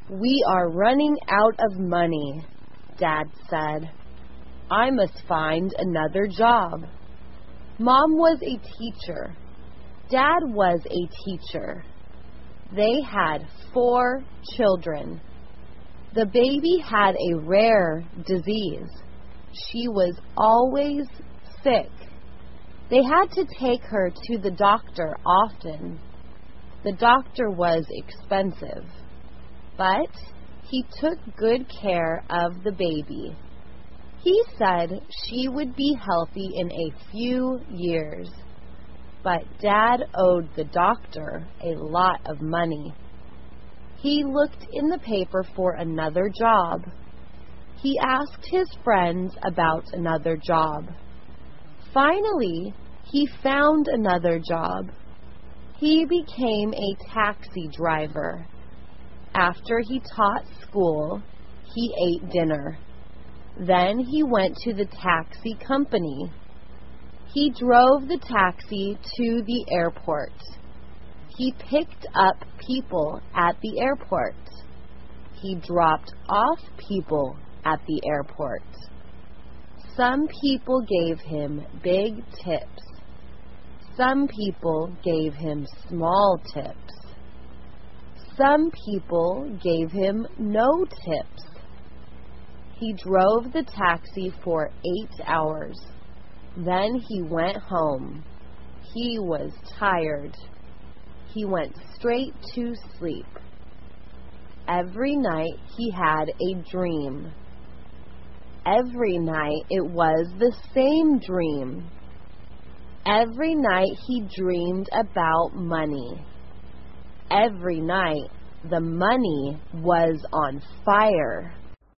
"We are running out of money," Dad said. "I must find another job." Mom was a teacher. Dad was a teacher. They had 4 children. The baby had a rare disease. She was always sick. They had to take her to the doctor often. The doctor was expensive, but he took good care of the baby. He said she would be healthy in a few years, but Dad owed the doctor a lot of money. He looked in the paper for another job. He asked his friends about another job. Finally, he found another job. He became a taxi driver. After he taught school, he ate dinner. Then he went to the taxi company. He drove the taxi to the airport. He picked up people at the airport. He dropped off people at the airport. Some people gave him big tips. Some people gave him small tips. Some people gave him no tips. He drove the taxi for 8 hours. Then he went home. He was tired. He went straight to sleep. Every night he had a dream. Every night it was the same dream. Every night he dreamed about money. Every night the money was on fire.